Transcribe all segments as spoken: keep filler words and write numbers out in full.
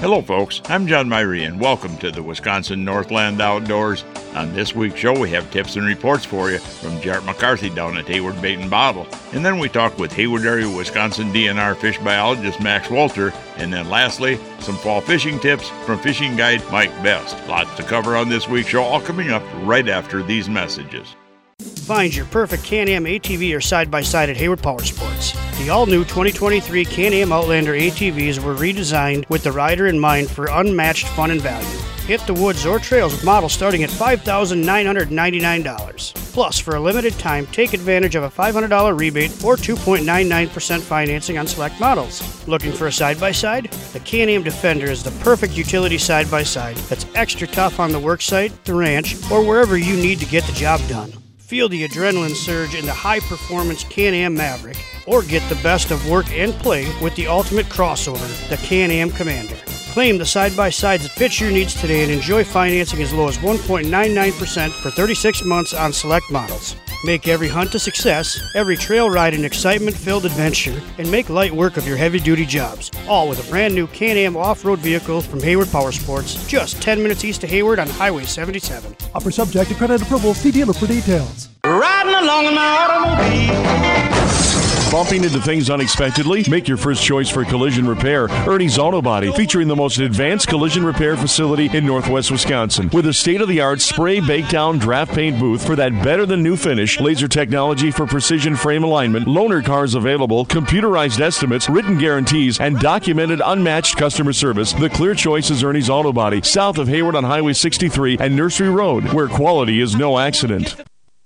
Hello, folks. I'm John Myrie, and welcome to the Wisconsin Northland Outdoors. On this week's show, we have tips and reports for you from Jarrett McCarthy down at Hayward Bait and Bottle. And then we talk with Hayward area Wisconsin D N R fish biologist Max Walter. And then lastly, some fall fishing tips from fishing guide Mike Best. Lots to cover on this week's show, all coming up right after these messages. Find your perfect Can-Am A T V or side-by-side at Hayward Power Sports. The all-new twenty twenty-three Can-Am Outlander A T Vs were redesigned with the rider in mind for unmatched fun and value. Hit the woods or trails with models starting at five thousand nine hundred ninety-nine dollars. Plus, for a limited time, take advantage of a five hundred dollars rebate or two point nine nine percent financing on select models. Looking for a side-by-side? The Can-Am Defender is the perfect utility side-by-side that's extra tough on the worksite, the ranch, or wherever you need to get the job done. Feel the adrenaline surge in the high-performance Can-Am Maverick, or get the best of work and play with the ultimate crossover, the Can-Am Commander. Claim the side-by-sides that fit your needs today and enjoy financing as low as one point nine nine percent for thirty-six months on select models. Make every hunt a success, every trail ride an excitement-filled adventure, and make light work of your heavy-duty jobs, all with a brand-new Can-Am off-road vehicle from Hayward Power Sports, just ten minutes east of Hayward on Highway seventy-seven. Offer subject to credit approval. See dealer for details. Riding along in my automobile. Bumping into things unexpectedly? Make your first choice for collision repair. Ernie's Auto Body, featuring the most advanced collision repair facility in Northwest Wisconsin. With a state-of-the-art spray bake down draft paint booth for that better-than-new finish, laser technology for precision frame alignment, loaner cars available, computerized estimates, written guarantees, and documented unmatched customer service, the clear choice is Ernie's Auto Body, south of Hayward on Highway sixty-three and Nursery Road, where quality is no accident.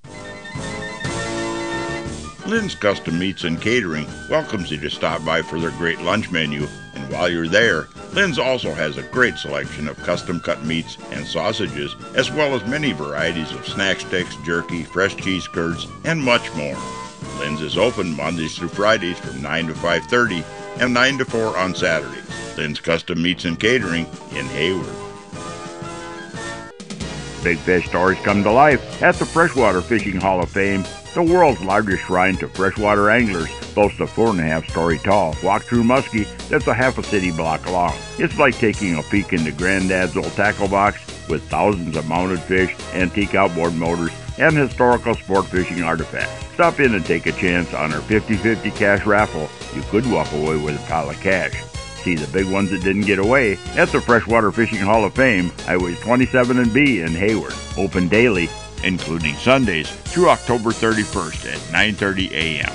Lynn's Custom Meats and Catering welcomes you to stop by for their great lunch menu. And while you're there, Lynn's also has a great selection of custom-cut meats and sausages, as well as many varieties of snack sticks, jerky, fresh cheese curds, and much more. Lynn's is open Mondays through Fridays from nine to five thirty and nine to four on Saturdays. Lynn's Custom Meats and Catering in Hayward. Big fish stories come to life at the Freshwater Fishing Hall of Fame. The world's largest shrine to freshwater anglers boasts a four and a half story tall walk-through muskie that's a half a city block long. It's like taking a peek into Granddad's old tackle box with thousands of mounted fish, antique outboard motors, and historical sport fishing artifacts. Stop in and take a chance on our fifty-fifty cash raffle. You could walk away with a pile of cash. See the big ones that didn't get away at the Freshwater Fishing Hall of Fame, Highway twenty-seven and B in Hayward. Open daily, including Sundays, through October thirty-first at nine thirty a.m.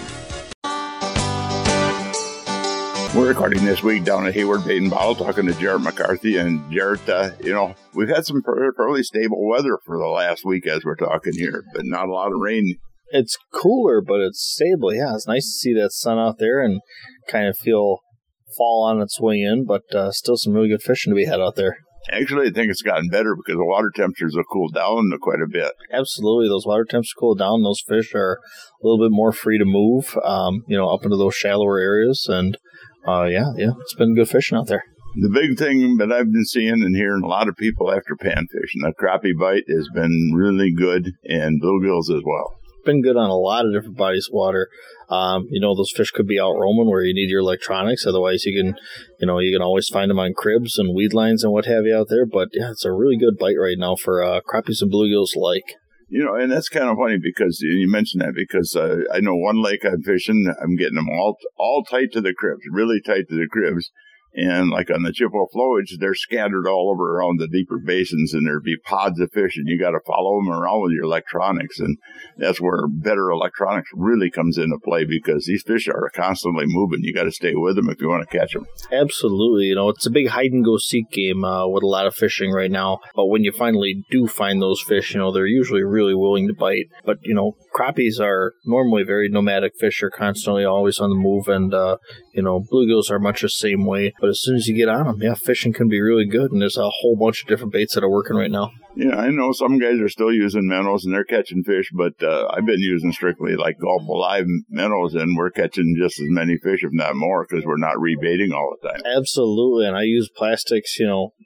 We're recording this week down at Hayward Bait and Bottle, talking to Jarrett McCarthy. And Jarrett, uh, you know, we've had some fairly stable weather for the last week as we're talking here, but not a lot of rain. It's cooler, but it's stable. Yeah, it's nice to see that sun out there and kind of feel fall on its way in, but uh, still some really good fishing to be had out there. Actually, I think it's gotten better because the water temperatures have cooled down quite a bit. Absolutely. Those water temperatures cool down. Those fish are a little bit more free to move, um, you know, up into those shallower areas. And, uh, yeah, yeah, it's been good fishing out there. The big thing that I've been seeing and hearing a lot of people after panfish, and the crappie bite has been really good, and bluegills as well. Been good on a lot of different bodies of water. Um, you know, those fish could be out roaming where you need your electronics. Otherwise, you can, you know, you can always find them on cribs and weed lines and what have you out there. But yeah, it's a really good bite right now for uh, crappies and bluegills alike. You know, and that's kind of funny because you mentioned that because uh, I know one lake I'm fishing, I'm getting them all all tight to the cribs, really tight to the cribs. And like on the Chippewa flowage, they're scattered all over around the deeper basins, and there'd be pods of fish, and you got to follow them around with your electronics. And that's where better electronics really comes into play because these fish are constantly moving. You got to stay with them if you want to catch them. Absolutely. You know, it's a big hide and go seek game uh, with a lot of fishing right now. But when you finally do find those fish, you know, they're usually really willing to bite. But, you know, crappies are normally very nomadic fish. They're constantly always on the move. And, uh, you know, bluegills are much the same way. But as soon as you get on them, yeah, fishing can be really good. And there's a whole bunch of different baits that are working right now. Yeah, I know some guys are still using minnows and they're catching fish, but uh, I've been using strictly like Gulf Alive minnows, and we're catching just as many fish, if not more, because we're not rebaiting all the time. Absolutely, and I use plastics, you know,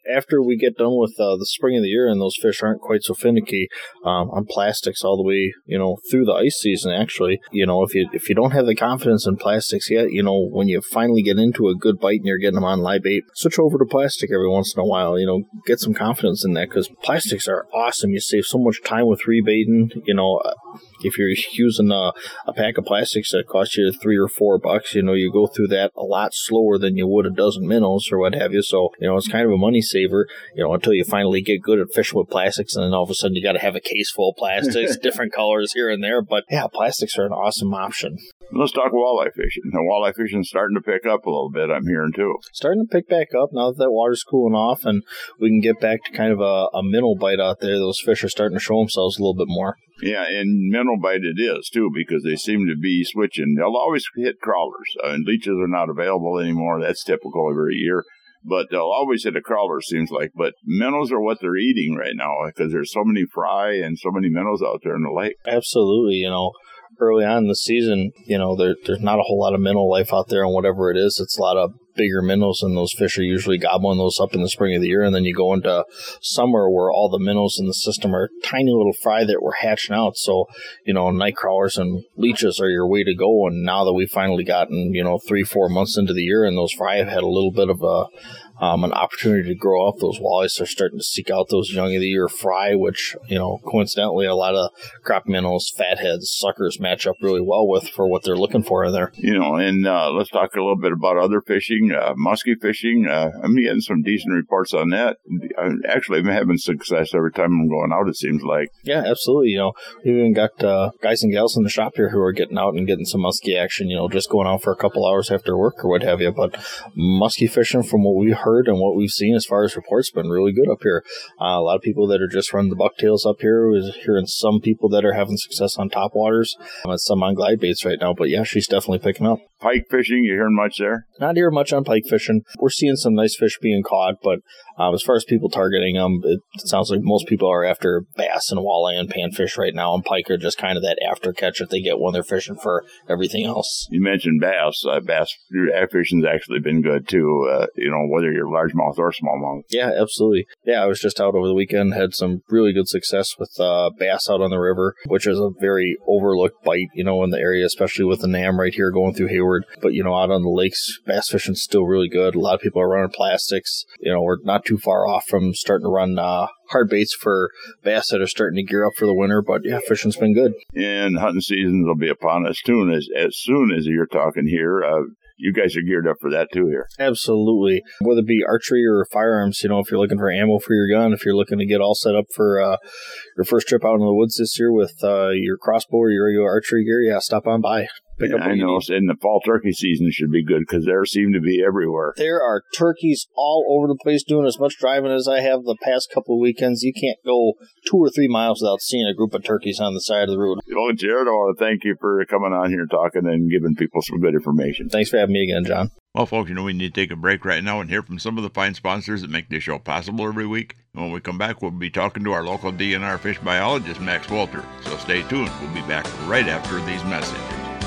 after we get done with uh, the spring of the year and those fish aren't quite so finicky um, on plastics all the way, you know, through the ice season, actually, you know, if you if you don't have the confidence in plastics yet, you know, when you finally get into a good bite and you're getting them on live bait, switch over to plastic every once in a while, you know, get some confidence in that, because plastics are awesome. You save so much time with rebaiting. You know, if you're using a, a pack of plastics that costs you three or four bucks, you know, you go through that a lot slower than you would a dozen minnows or what have you. So, you know, it's kind of a money saver, you know, until you finally get good at fishing with plastics, and then all of a sudden you got to have a case full of plastics, different colors here and there. But yeah, plastics are an awesome option. Let's talk walleye fishing. The walleye fishing is starting to pick up a little bit, I'm hearing, too. Starting to pick back up now that that water's cooling off, and we can get back to kind of a, a minnow bite out there. Those fish are starting to show themselves a little bit more. Yeah, and minnow bite it is, too, because they seem to be switching. They'll always hit crawlers, uh, and leeches are not available anymore. That's typical every year. But they'll always hit a crawler, seems like. But minnows are what they're eating right now, because there's so many fry and so many minnows out there in the lake. Absolutely, you know. Early on in the season, you know, there, there's not a whole lot of minnow life out there, and whatever it is, it's a lot of bigger minnows, and those fish are usually gobbling those up in the spring of the year. And then you go into summer where all the minnows in the system are tiny little fry that were hatching out. So, you know, night crawlers and leeches are your way to go. And now that we've finally gotten, you know, three, four months into the year, and those fry have had a little bit of a Um, an opportunity to grow up, those walleyes are starting to seek out those young of the year fry, which, you know, coincidentally, a lot of crop minnows, fatheads, suckers match up really well with for what they're looking for in there. You know, and uh, let's talk a little bit about other fishing, uh, muskie fishing. Uh, I'm getting some decent reports on that. I'm actually I'm having success every time I'm going out, it seems like. Yeah, absolutely. You know, we've even got uh, guys and gals in the shop here who are getting out and getting some muskie action, you know, just going out for a couple hours after work or what have you. But muskie fishing, from what we heard and what we've seen as far as reports, been really good up here. Uh, a lot of people that are just running the bucktails up here. We're hearing some people that are having success on topwaters um, and some on glide baits right now. But yeah, she's definitely picking up. Pike fishing, you hearing much there? Not hearing much on pike fishing. We're seeing some nice fish being caught, but um, as far as people targeting them, it sounds like most people are after bass and walleye and panfish right now, and pike are just kind of that after catch that they get when they're fishing for everything else. You mentioned bass. Uh, bass fishing's actually been good too, uh, you know, whether you're largemouth or smallmouth. Yeah, absolutely. Yeah, I was just out over the weekend, had some really good success with uh, bass out on the river, which is a very overlooked bite, you know, in the area, especially with the Nam right here going through Hayward. But, you know, out on the lakes, bass fishing's still really good. A lot of people are running plastics. You know, we're not too far off from starting to run uh, hard baits for bass that are starting to gear up for the winter. But, yeah, fishing's been good. And hunting seasons will be upon us soon as, as soon as you're talking here. Uh, You guys are geared up for that too here. Absolutely. Whether it be archery or firearms, you know, if you're looking for ammo for your gun, if you're looking to get all set up for uh, your first trip out in the woods this year with uh, your crossbow or your regular archery gear, yeah, stop on by. Pick yeah, up I know. And the fall turkey season should be good because there seem to be everywhere. There are turkeys all over the place doing as much driving as I have the past couple of weekends. You can't go two or three miles without seeing a group of turkeys on the side of the road. Well, Jared, I want to thank you for coming on here talking and giving people some good information. Thanks for having me again, John. Well, folks, you know, we need to take a break right now and hear from some of the fine sponsors that make this show possible every week. And when we come back, we'll be talking to our local D N R fish biologist, Max Walter. So stay tuned. We'll be back right after these messages.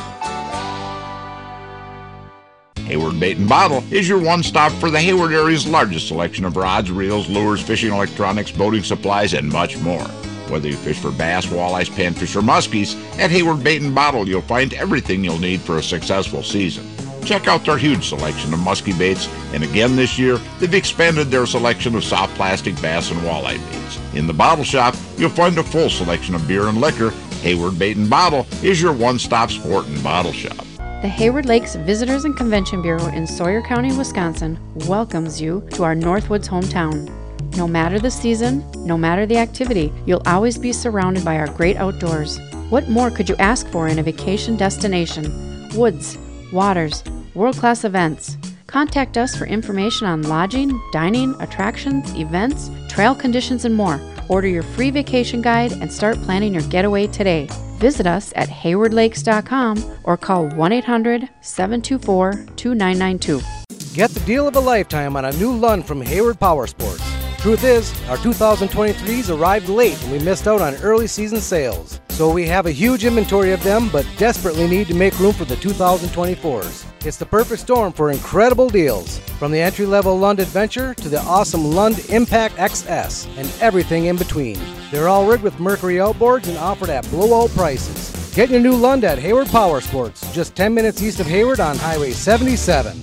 Hayward Bait and Bottle is your one-stop for the Hayward area's largest selection of rods, reels, lures, fishing electronics, boating supplies, and much more. Whether you fish for bass, walleyes, panfish, or muskies, at Hayward Bait and Bottle you'll find everything you'll need for a successful season. Check out their huge selection of muskie baits, and again this year, they've expanded their selection of soft plastic bass and walleye baits. In the bottle shop, you'll find a full selection of beer and liquor. Hayward Bait and Bottle is your one-stop sport and bottle shop. The Hayward Lakes Visitors and Convention Bureau in Sawyer County, Wisconsin welcomes you to our Northwoods hometown. No matter the season, no matter the activity, you'll always be surrounded by our great outdoors. What more could you ask for in a vacation destination? Woods, waters, world-class events. Contact us for information on lodging, dining, attractions, events, trail conditions, and more. Order your free vacation guide and start planning your getaway today. Visit us at hayward lakes dot com or call one eight hundred, seven two four, two nine nine two. Get the deal of a lifetime on a new Lund from Hayward Power Sports. Truth is, our two thousand twenty-threes arrived late and we missed out on early season sales. So we have a huge inventory of them, but desperately need to make room for the two thousand twenty-fours. It's the perfect storm for incredible deals. From the entry-level Lund Adventure to the awesome Lund Impact X S and everything in between. They're all rigged with Mercury outboards and offered at blowout prices. Get your new Lund at Hayward Power Sports, just ten minutes east of Hayward on Highway seventy-seven.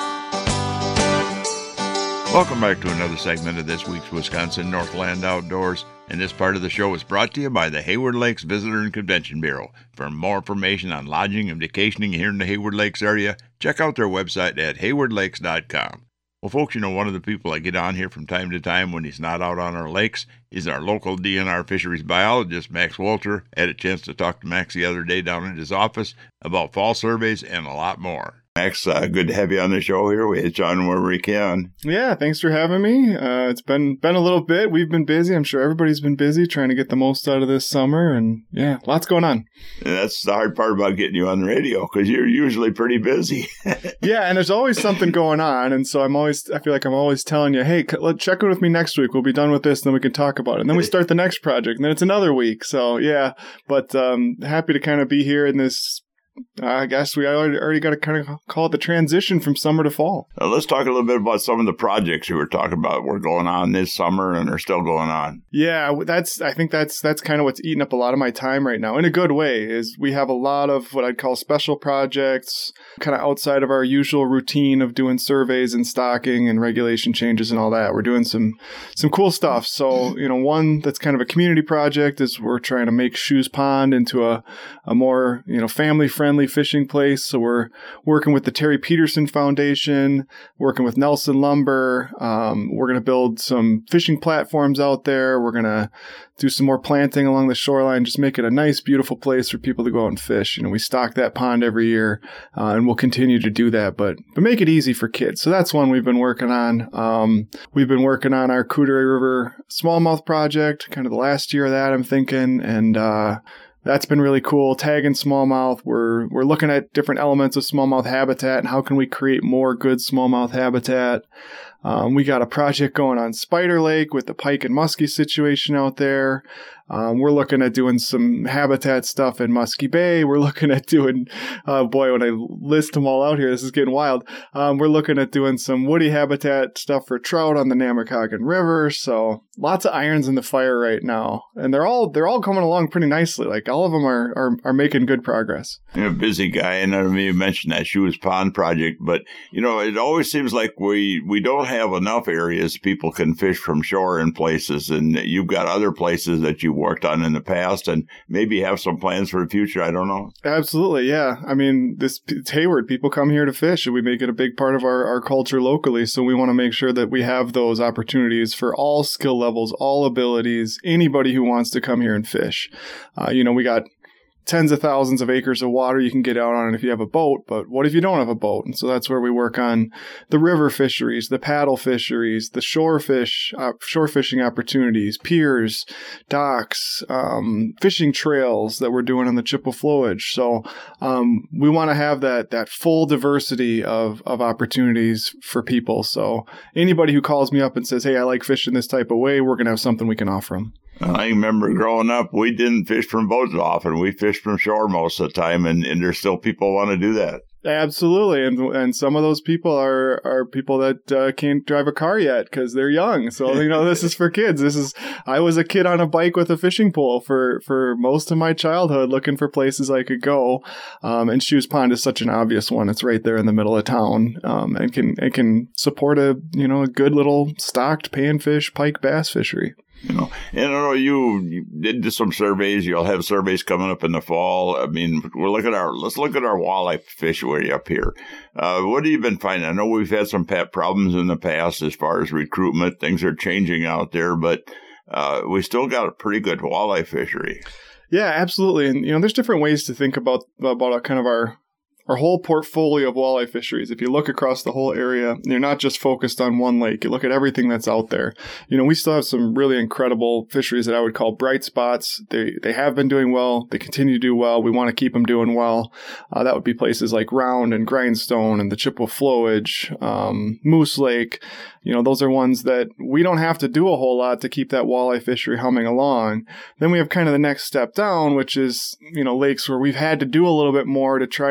Welcome back to another segment of this week's Wisconsin Northland Outdoors. And this part of the show is brought to you by the Hayward Lakes Visitor and Convention Bureau. For more information on lodging and vacationing here in the Hayward Lakes area, check out their website at hayward lakes dot com. Well, folks, you know, one of the people I get on here from time to time when he's not out on our lakes is our local D N R fisheries biologist, Max Walter. I had a chance to talk to Max the other day down at his office about fall surveys and a lot more. Max, uh, good to have you on the show here. We hit you on where we can. Yeah, thanks for having me. Uh, it's been been a little bit. We've been busy. I'm sure everybody's been busy trying to get the most out of this summer. And yeah, lots going on. And that's the hard part about getting you on the radio because you're usually pretty busy. Yeah, and there's always something going on. And so I'm always, I feel like I'm always telling you, hey, let's check in with me next week. We'll be done with this, and then we can talk about it. And then we start the next project, and then it's another week. So yeah, but um, happy to kind of be here in this. I guess we already, already got to kind of call it the transition from summer to fall. Uh, let's talk a little bit about some of the projects you were talking about were going on this summer and are still going on. Yeah, that's. I think that's that's kind of what's eating up a lot of my time right now in a good way. Is we have a lot of what I'd call special projects, kind of outside of our usual routine of doing surveys and stocking and regulation changes and all that. We're doing some some cool stuff. So you know, one that's kind of a community project is we're trying to make Shoes Pond into a a more you know family friendly. friendly fishing place. So we're working with the Terry Peterson Foundation, working with Nelson Lumber. Um, we're going to build some fishing platforms out there. We're going to do some more planting along the shoreline, just make it a nice, beautiful place for people to go out and fish. You know, we stock that pond every year, uh, and we'll continue to do that, but, but make it easy for kids. So that's one we've been working on. Um, we've been working on our Cooteray River Smallmouth project, kind of the last year of that, I'm thinking, and, uh, that's been really cool. Tagging smallmouth. We're we're looking at different elements of smallmouth habitat and how can we create more good smallmouth habitat. Um, we got a project going on Spider Lake with the pike and muskie situation out there. Um, we're looking at doing some habitat stuff in Muskie Bay. We're looking at doing, uh, boy, when I list them all out here, this is getting wild. Um, we're looking at doing some woody habitat stuff for trout on the Namakagon River. So lots of irons in the fire right now, and they're all they're all coming along pretty nicely. Like all of them are are, are making good progress. You're a busy guy, and I mean, you mentioned that Shoes Pond project, but you know, it always seems like we we don't have enough areas people can fish from shore in places, and you've got other places that you worked on in the past and maybe have some plans for the future. I don't know. Absolutely. Yeah. I mean, this it's Hayward. People come here to fish and we make it a big part of our, our culture locally. So we want to make sure that we have those opportunities for all skill levels, all abilities, anybody who wants to come here and fish. Uh, you know, we got tens of thousands of acres of water you can get out on if you have a boat, but what if you don't have a boat? And so that's where we work on the river fisheries, the paddle fisheries, the shore fish, uh, shore fishing opportunities, piers, docks, um, fishing trails that we're doing on the Chippewa flowage. So um, we want to have that that full diversity of of opportunities for people. So anybody who calls me up and says, hey, I like fishing this type of way, we're going to have something we can offer them. I remember growing up, we didn't fish from boats often. We fished from shore most of the time, and, and there's still people who want to do that. Absolutely, and and some of those people are are people that uh, can't drive a car yet because they're young. So you know, this is for kids. This is I was a kid on a bike with a fishing pole for for most of my childhood, looking for places I could go. Um, and Shoes Pond is such an obvious one. It's right there in the middle of town, um, and can it can support a you know a good little stocked panfish, pike, bass fishery. You know, and I know you, you did some surveys. You'll have surveys coming up in the fall. I mean, we'll look at our let's look at our walleye fishery up here. Uh, what have you been finding? I know we've had some pet problems in the past as far as recruitment. Things are changing out there, but uh, we still got a pretty good walleye fishery. Yeah, absolutely. And you know, there's different ways to think about about a kind of our. Our whole portfolio of walleye fisheries, if you look across the whole area, you're not just focused on one lake. You look at everything that's out there. You know, we still have some really incredible fisheries that I would call bright spots. They they have been doing well. They continue to do well. We want to keep them doing well. Uh, that would be places like Round and Grindstone and the Chippewa Flowage, um, Moose Lake. You know, those are ones that we don't have to do a whole lot to keep that walleye fishery humming along. Then we have kind of the next step down, which is, you know, lakes where we've had to do a little bit more to try to maintain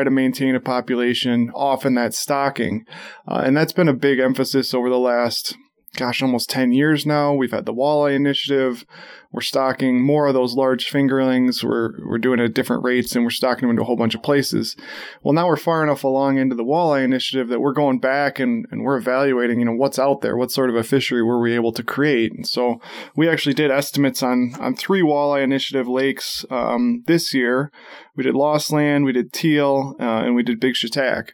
maintain a population, often that's stocking. Uh, and that's been a big emphasis over the last, gosh, almost ten years now. We've had the Walleye Initiative. We're stocking more of those large fingerlings. We're we're doing it at different rates, and we're stocking them into a whole bunch of places. Well, now we're far enough along into the Walleye Initiative that we're going back and, and we're evaluating, you know, what's out there, what sort of a fishery were we able to create. And so we actually did estimates on, on three Walleye Initiative lakes um, this year. We did Lost Land, we did Teal, uh, and we did Big Chautauqua.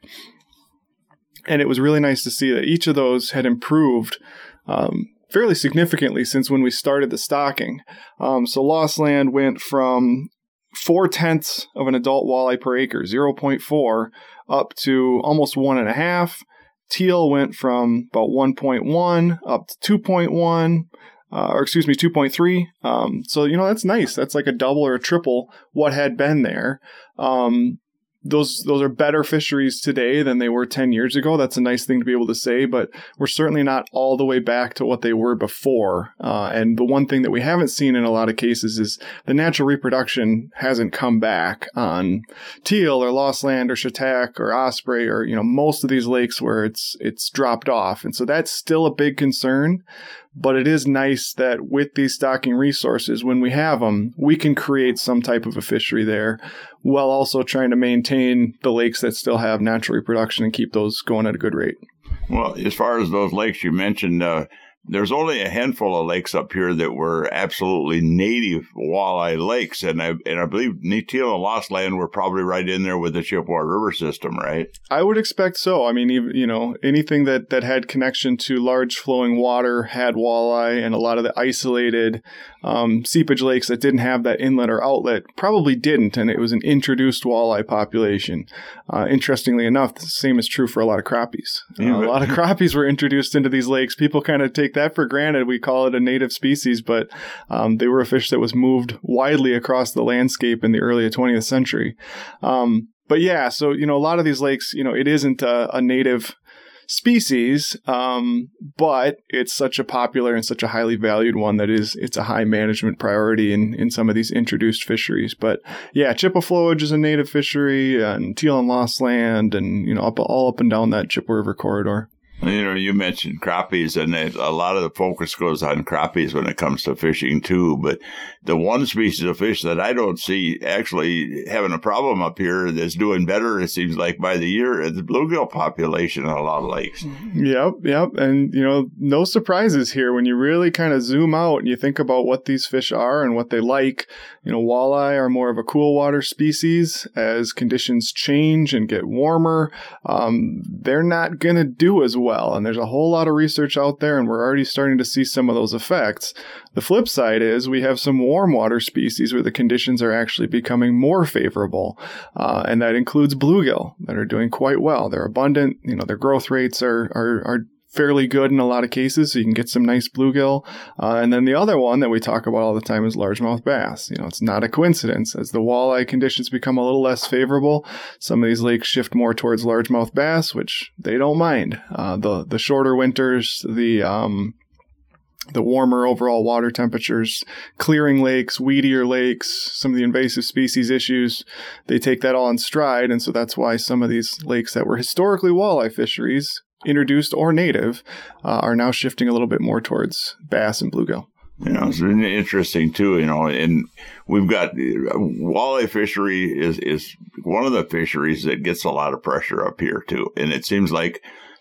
And it was really nice to see that each of those had improved um, fairly significantly since when we started the stocking. Um, so Lost Land went from four-tenths of an adult walleye per acre, zero point four, up to almost one and a half. Teal went from about one point one up to two point one, uh, or excuse me, two point three. Um, so, you know, that's nice. That's like a double or a triple what had been there. Um, Those those are better fisheries today than they were ten years ago. That's a nice thing to be able to say, but we're certainly not all the way back to what they were before. Uh, and the one thing that we haven't seen in a lot of cases is the natural reproduction hasn't come back on teal or Lost Land or Chautauqua or Osprey or, you know, most of these lakes where it's it's dropped off. And so that's still a big concern. But it is nice that with these stocking resources, when we have them, we can create some type of a fishery there while also trying to maintain the lakes that still have natural reproduction and keep those going at a good rate. Well, as far as those lakes you mentioned, uh, there's only a handful of lakes up here that were absolutely native walleye lakes. And I and I believe Teal and Lost Land were probably right in there with the Chippewa River system, right? I would expect so. I mean, you know, anything that, that had connection to large flowing water had walleye, and a lot of the isolated um, seepage lakes that didn't have that inlet or outlet probably didn't, and it was an introduced walleye population. Uh, interestingly enough, the same is true for a lot of crappies. Uh, a lot of crappies were introduced into these lakes. People kind of take that for granted. We call it a native species, but um, they were a fish that was moved widely across the landscape in the early twentieth century. Um, but yeah, so, you know, a lot of these lakes, you know, it isn't a, a native species, um, but it's such a popular and such a highly valued one that is, it's a high management priority in, in some of these introduced fisheries. But yeah, Chippewa flowage is a native fishery, and Teal and Lost Land, and, you know, up, all up and down that Chippewa River corridor. You know, you mentioned crappies, and it, a lot of the focus goes on crappies when it comes to fishing, too. But the one species of fish that I don't see actually having a problem up here that's doing better, it seems like, by the year, is the bluegill population in a lot of lakes. Yep, yep. And, you know, no surprises here when you really kind of zoom out and you think about what these fish are and what they like. You know, walleye are more of a cool water species. As conditions change and get warmer, um, they're not going to do as well. And there's a whole lot of research out there, and we're already starting to see some of those effects. The flip side is we have some warm water species where the conditions are actually becoming more favorable. Uh, and that includes bluegill that are doing quite well. They're abundant. You know, their growth rates are, are, are fairly good in a lot of cases, so you can get some nice bluegill. Uh, and then the other one that we talk about all the time is largemouth bass. You know, it's not a coincidence. As the walleye conditions become a little less favorable, some of these lakes shift more towards largemouth bass, which they don't mind. Uh, the the shorter winters, the um, the warmer overall water temperatures, clearing lakes, weedier lakes, some of the invasive species issues, they take that all in stride. And so that's why some of these lakes that were historically walleye fisheries, introduced or native, uh, are now shifting a little bit more towards bass and bluegill. You know, it's really interesting too, you know, and we've got walleye fishery is, is one of the fisheries that gets a lot of pressure up here too. And it seems like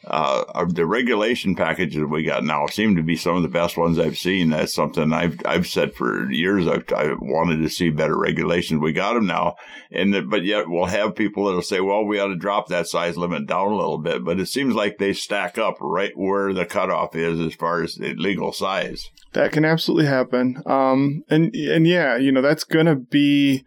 uh, the regulation packages we got now seem to be some of the best ones I've seen. That's something I've I've said for years. I've I wanted to see better regulations. We got them now, and but yet we'll have people that'll say, "Well, we ought to drop that size limit down a little bit." But it seems like they stack up right where the cutoff is as far as the legal size. That can absolutely happen. Um, and and yeah, you know, that's gonna be.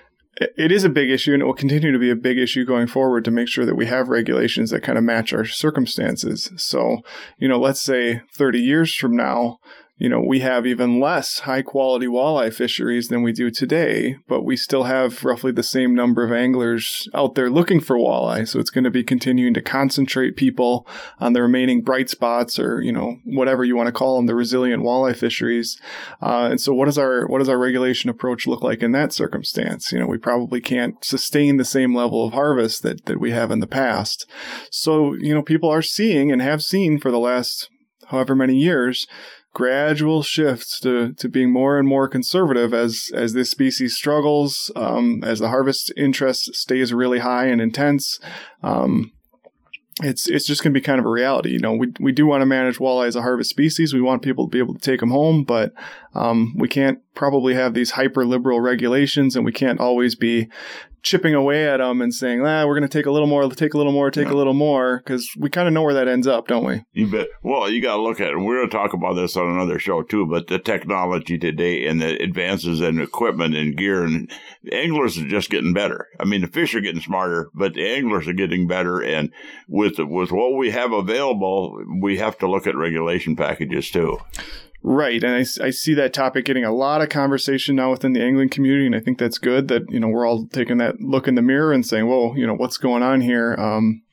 It is a big issue, and it will continue to be a big issue going forward to make sure that we have regulations that kind of match our circumstances. So, you know, let's say thirty years from now, you know, we have even less high quality walleye fisheries than we do today, but we still have roughly the same number of anglers out there looking for walleye. So it's going to be continuing to concentrate people on the remaining bright spots, or, you know, whatever you want to call them, the resilient walleye fisheries. Uh, and so what does our, what does our regulation approach look like in that circumstance? You know, we probably can't sustain the same level of harvest that, that we have in the past. So, you know, people are seeing and have seen for the last however many years, gradual shifts to, to being more and more conservative as, as this species struggles, um, as the harvest interest stays really high and intense. Um, it's, it's just going to be kind of a reality. You know, we, we do want to manage walleye as a harvest species. We want people to be able to take them home, but, um, we can't probably have these hyper liberal regulations, and we can't always be chipping away at them and saying, ah, we're going to take a little more, take a little more, take yeah. a little more, because we kind of know where that ends up, don't we? You bet. Well, you got to look at it. We're going to talk about this on another show, too, but the technology today and the advances in equipment and gear, and the anglers are just getting better. I mean, the fish are getting smarter, but the anglers are getting better, and with, with what we have available, we have to look at regulation packages, too. Right. And I, I see that topic getting a lot of conversation now within the angling community. And I think that's good that, you know, we're all taking that look in the mirror and saying, whoa, you know, what's going on here? Um,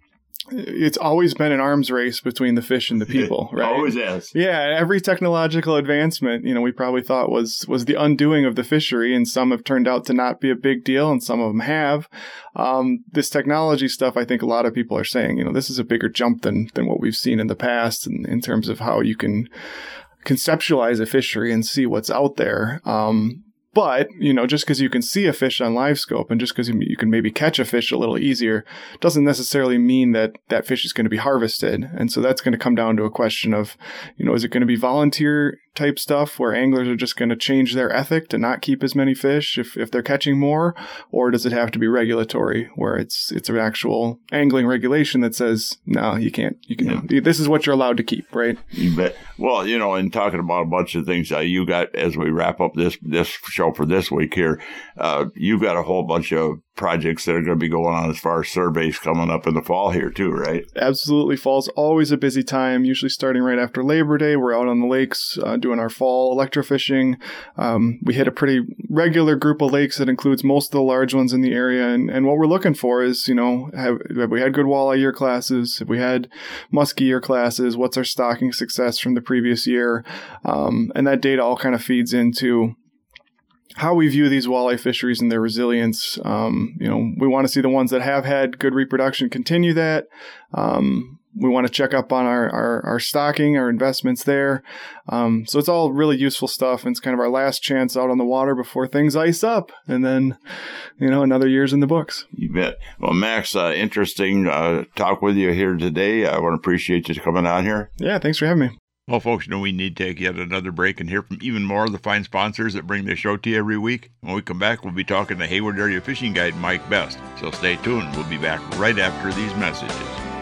it's always been an arms race between the fish and the people, right? Always is. Yeah. Every technological advancement, you know, we probably thought was, was the undoing of the fishery, and some have turned out to not be a big deal, and some of them have. Um, this technology stuff, I think a lot of people are saying, you know, this is a bigger jump than, than what we've seen in the past in, in terms of how you can conceptualize a fishery and see what's out there. Um, but, you know, just because you can see a fish on LiveScope, and just because you can maybe catch a fish a little easier, doesn't necessarily mean that that fish is going to be harvested. And so that's going to come down to a question of, you know, is it going to be volunteer type stuff where anglers are just going to change their ethic to not keep as many fish if, if they're catching more? Or does it have to be regulatory, where it's it's an actual angling regulation that says, no, you can't, you can, yeah. this is what you're allowed to keep, right? You bet. Well, you know, in talking about a bunch of things uh, you got, as we wrap up this, this show for this week here, uh, you've got a whole bunch of projects that are going to be going on as far as surveys coming up in the fall here too, right? Absolutely. Fall's always a busy time, usually starting right after Labor Day. We're out on the lakes uh, doing our fall electrofishing. Um, we hit a pretty regular group of lakes that includes most of the large ones in the area. And, and what we're looking for is, you know, have, have we had good walleye year classes? Have we had muskie year classes? What's our stocking success from the previous year? Um, and that data all kind of feeds into how we view these walleye fisheries and their resilience. Um, you know, we want to see the ones that have had good reproduction continue that. Um, we want to check up on our, our, our stocking, our investments there. Um, so it's all really useful stuff. And it's kind of our last chance out on the water before things ice up. And then, you know, another year's in the books. You bet. Well, Max, uh, interesting uh, talk with you here today. I want to appreciate you coming on here. Yeah, thanks for having me. Well, folks, you know we need to take yet another break and hear from even more of the fine sponsors that bring this show to you every week. When we come back, we'll be talking to Hayward Area Fishing Guide Mike Best. So stay tuned. We'll be back right after these messages.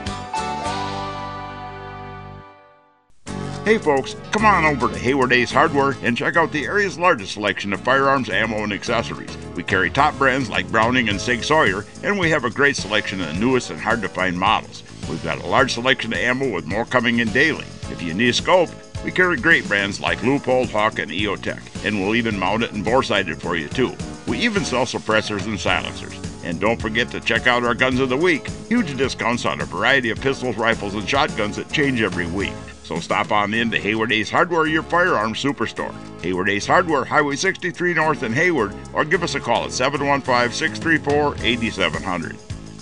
Hey, folks, come on over to Hayward Ace Hardware and check out the area's largest selection of firearms, ammo, and accessories. We carry top brands like Browning and Sig Sauer, and we have a great selection of the newest and hard-to-find models. We've got a large selection of ammo with more coming in daily. If you need a scope, we carry great brands like Leupold, Hawk, and E O Tech, and we'll even mount it and bore-sight it for you, too. We even sell suppressors and silencers. And don't forget to check out our Guns of the Week. Huge discounts on a variety of pistols, rifles, and shotguns that change every week. So stop on in to Hayward Ace Hardware, your firearms superstore. Hayward Ace Hardware, Highway sixty-three North in Hayward, or give us a call at seven one five, six three four, eight seven zero zero.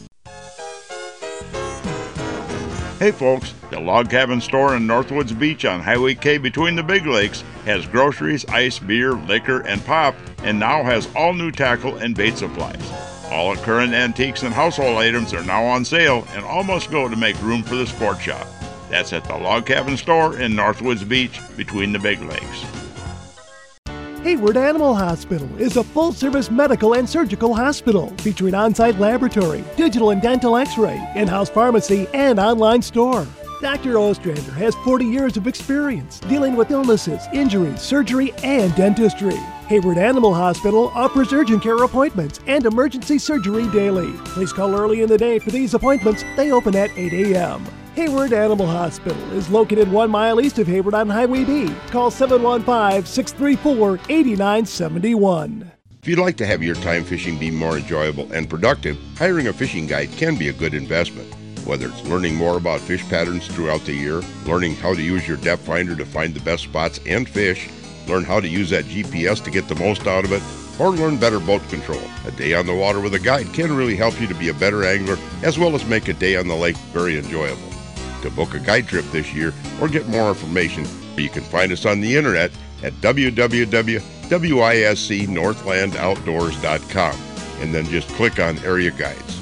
Hey folks, the Log Cabin Store in Northwoods Beach on Highway K between the Big Lakes has groceries, ice, beer, liquor, and pop, and now has all new tackle and bait supplies. All current antiques and household items are now on sale and all must go to make room for the sport shop. That's at the Log Cabin Store in Northwoods Beach between the Big Lakes. Hayward Animal Hospital is a full-service medical and surgical hospital featuring on-site laboratory, digital and dental x-ray, in-house pharmacy, and online store. Doctor Ostrander has forty years of experience dealing with illnesses, injuries, surgery, and dentistry. Hayward Animal Hospital offers urgent care appointments and emergency surgery daily. Please call early in the day for these appointments. They open at eight a.m. Hayward Animal Hospital is located one mile east of Hayward on Highway B. Call seven one five, six three four, eight nine seven one. If you'd like to have your time fishing be more enjoyable and productive, hiring a fishing guide can be a good investment. Whether it's learning more about fish patterns throughout the year, learning how to use your depth finder to find the best spots and fish, learn how to use that G P S to get the most out of it, or learn better boat control. A day on the water with a guide can really help you to be a better angler, as well as make a day on the lake very enjoyable. To book a guide trip this year or get more information, you can find us on the internet at w w w dot wisc northland outdoors dot com, and then just click on Area Guides.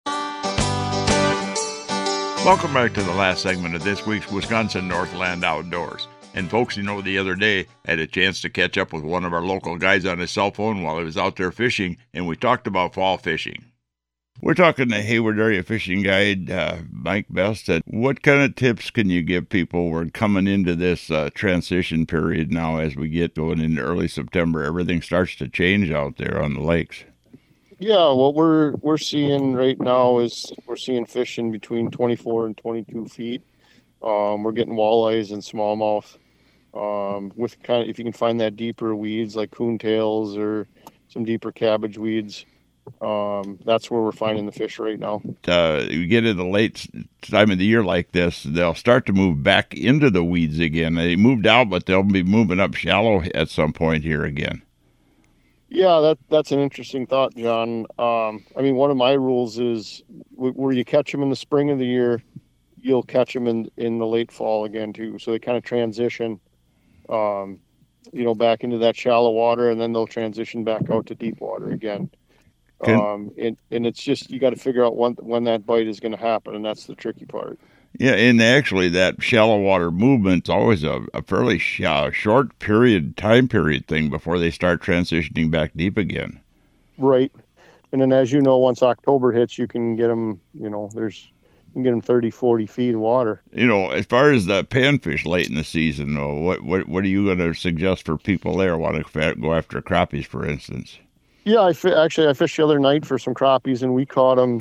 Welcome back to the last segment of this week's Wisconsin Northland Outdoors. And folks, you know, the other day I had a chance to catch up with one of our local guys on his cell phone while he was out there fishing, and we talked about fall fishing. We're talking to Hayward Area Fishing Guide, uh, Mike Best. Uh, what kind of tips can you give people? We're coming into this uh, transition period now as we get going into early September. Everything starts to change out there on the lakes. Yeah, what we're we're seeing right now is we're seeing fishing between twenty-four and twenty-two feet. Um, we're getting walleyes and smallmouth. Um, with kind of, if you can find that deeper weeds like coontails or some deeper cabbage weeds, um, that's where we're finding the fish right now. Uh, you get in the late time of the year like this, they'll start to move back into the weeds again. They moved out, but they'll be moving up shallow at some point here again. Yeah, that that's an interesting thought, John. Um, I mean, one of my rules is w- where you catch them in the spring of the year, you'll catch them in, in the late fall again too. So they kind of transition, um, you know, back into that shallow water, and then they'll transition back out to deep water again. Okay. Um, and, and it's just, you got to figure out when, when that bite is going to happen. And that's the tricky part. Yeah. And actually that shallow water movement's always a, a fairly sh- uh, short period, time period thing before they start transitioning back deep again. Right. And then, as you know, once October hits, you can get them, you know, there's, you can get them thirty, forty feet of water. You know, as far as the panfish late in the season, though, what, what, what are you going to suggest for people there want to go after crappies, for instance? Yeah, I fi- actually I fished the other night for some crappies, and we caught them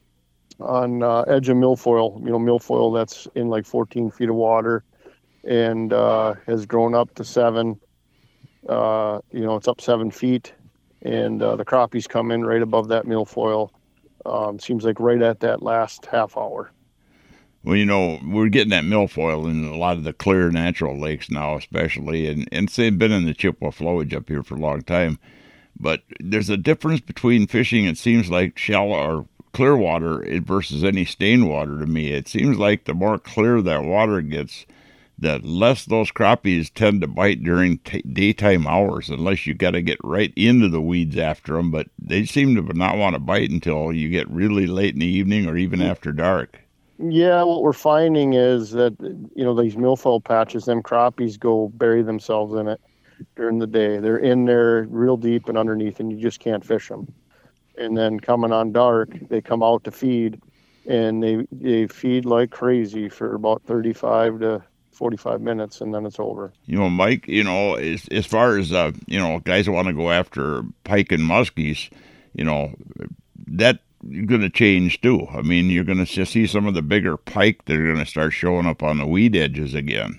on uh, edge of milfoil. You know, milfoil that's in like fourteen feet of water, and uh, has grown up to seven. Uh, you know, it's up seven feet, and uh, the crappies come in right above that milfoil. Um, seems like right at that last half hour. Well, you know, we're getting that milfoil in a lot of the clear natural lakes now, especially, and and they've been in the Chippewa flowage up here for a long time. But there's a difference between fishing, it seems like, shallow or clear water versus any stained water to me. It seems like the more clear that water gets, the less those crappies tend to bite during t- daytime hours, unless you got to get right into the weeds after them. But they seem to not want to bite until you get really late in the evening or even after dark. Yeah, what we're finding is that, you know, these milfoil patches, them crappies go bury themselves in it during the day. They're in there real deep and underneath, and you just can't fish them. And then coming on dark, they come out to feed, and they they feed like crazy for about thirty-five to forty-five minutes, and then it's over. You know, Mike, you know, as, as far as, uh, you know, guys want to go after pike and muskies, you know, that going to change too. I mean, you're going to see some of the bigger pike that are going to start showing up on the weed edges again.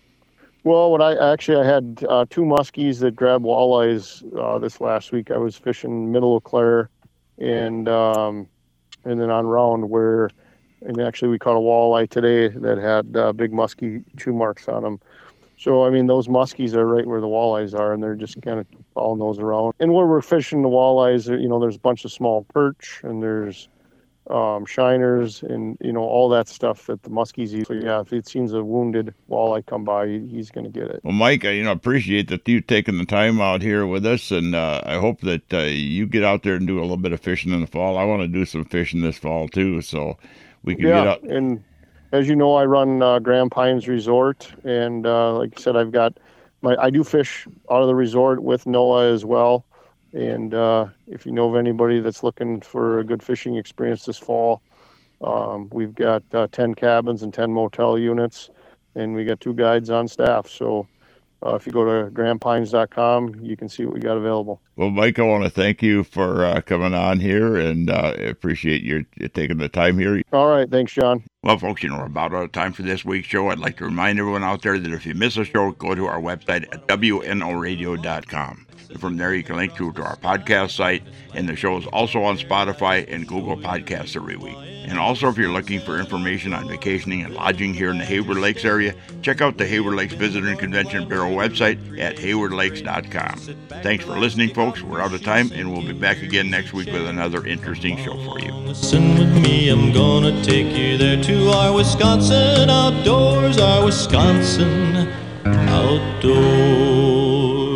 Well, what I actually, I had uh, two muskies that grabbed walleyes uh, this last week. I was fishing Middle Eau Claire and um, and then on Round where, and actually we caught a walleye today that had uh, big muskie chew marks on them. So, I mean, those muskies are right where the walleyes are, and they're just kind of following those around. And where we're fishing the walleyes, you know, there's a bunch of small perch, and there's um, shiners, and, you know, all that stuff that the muskies eat. So, yeah, if it seems a wounded walleye come by, he's going to get it. Well, Mike, I, you know, appreciate that you taking the time out here with us, and uh, I hope that uh, you get out there and do a little bit of fishing in the fall. I want to do some fishing this fall, too, so we can yeah, get out. And as you know, I run uh, Grand Pines Resort, and uh, like I said, I've got my I do fish out of the resort with Noah as well. And uh, if you know of anybody that's looking for a good fishing experience this fall, um, we've got uh, ten cabins and ten motel units, and we got two guides on staff. So uh, if you go to grand pines dot com, you can see what we got available. Well, Mike, I want to thank you for uh, coming on here, and uh, appreciate your, you taking the time here. All right. Thanks, John. Well, folks, you know, we're about out of time for this week's show. I'd like to remind everyone out there that if you miss a show, go to our website at W N O radio dot com. From there, you can link to, to our podcast site, and the show is also on Spotify and Google Podcasts every week. And also, if you're looking for information on vacationing and lodging here in the Hayward Lakes area, check out the Hayward Lakes Visitor and Convention Bureau website at hayward lakes dot com. Thanks for listening, folks. We're out of time, and we'll be back again next week with another interesting show for you. Listen with me, I'm gonna take you there to our Wisconsin outdoors, our Wisconsin outdoors.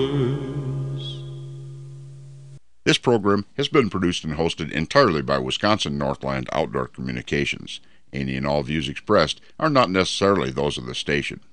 This program has been produced and hosted entirely by Wisconsin Northland Outdoor Communications. Any and all views expressed are not necessarily those of the station.